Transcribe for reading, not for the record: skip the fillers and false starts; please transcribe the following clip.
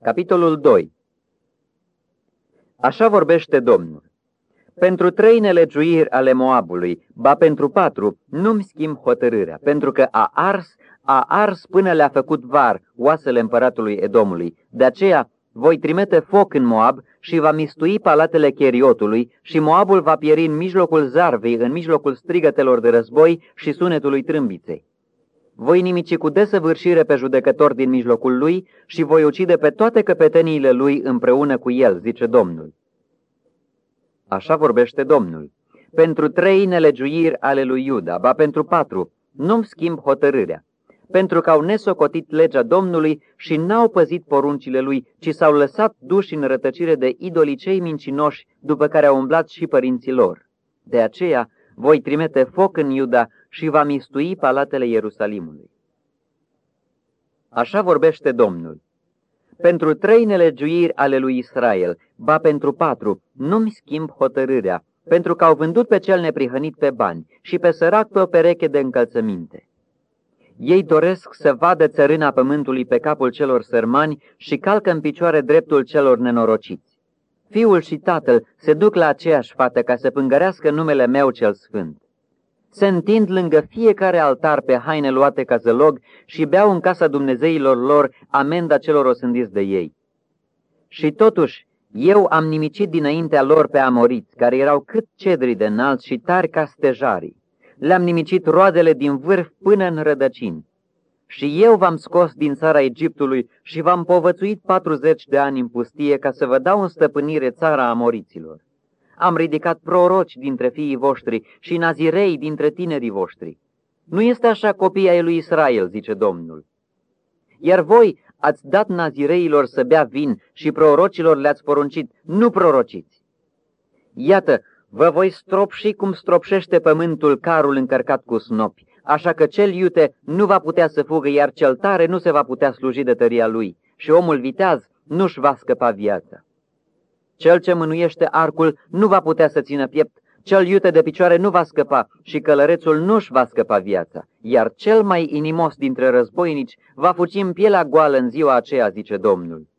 Capitolul 2. Așa vorbește Domnul. Pentru 3 nelegiuiri ale Moabului, ba pentru 4, nu-mi schimb hotărârea, pentru că a ars până le-a făcut var oasele împăratului Edomului. De aceea voi trimite foc în Moab și va mistui palatele Cheriotului și Moabul va pieri în mijlocul zarvei, în mijlocul strigătelor de război și sunetului trâmbiței. Voi nimici cu desăvârșire pe judecător din mijlocul lui și voi ucide pe toate căpeteniile lui împreună cu el, zice Domnul. Așa vorbește Domnul. Pentru 3 nelegiuiri ale lui Iuda, ba pentru 4, nu-mi schimb hotărârea, pentru că au nesocotit legea Domnului și n-au păzit poruncile lui, ci s-au lăsat duși în rătăcire de idolii cei mincinoși, după care au umblat și părinții lor. De aceea voi trimite foc în Iuda și va mistui palatele Ierusalimului. Așa vorbește Domnul. Pentru 3 nelegiuiri ale lui Israel, ba pentru 4, nu-mi schimb hotărârea, pentru că au vândut pe cel neprihănit pe bani și pe sărac pe o pereche de încălțăminte. Ei doresc să vadă țărâna pământului pe capul celor sărmani și calcă în picioare dreptul celor nenorociți. Fiul și tatăl se duc la aceeași fată ca să pângărească numele meu cel sfânt. Se întind lângă fiecare altar pe haine luate ca zălog și beau în casa dumnezeilor lor amenda celor osândiți de ei. Și totuși, eu am nimicit dinaintea lor pe amoriți, care erau cât cedrii de înalt și tari ca stejarii. Le-am nimicit roadele din vârf până în rădăcini. Și eu v-am scos din țara Egiptului și v-am povățuit 40 de ani în pustie ca să vă dau în stăpânire țara amoriților. Am ridicat proroci dintre fiii voștri și nazirei dintre tinerii voștri. Nu este așa, copii ai lui Israel, zice Domnul. Iar voi ați dat nazireilor să bea vin și prorocilor le-ați poruncit, nu prorociți. Iată, vă voi stropși cum stropșește pământul carul încărcat cu snopi, așa că cel iute nu va putea să fugă, iar cel tare nu se va putea sluji de tăria lui și omul viteaz nu-și va scăpa viața. Cel ce mânuiește arcul nu va putea să țină piept, cel iute de picioare nu va scăpa și călărețul nu-și va scăpa viața, iar cel mai inimos dintre războinici va fugi în pielea goală în ziua aceea, zice Domnul.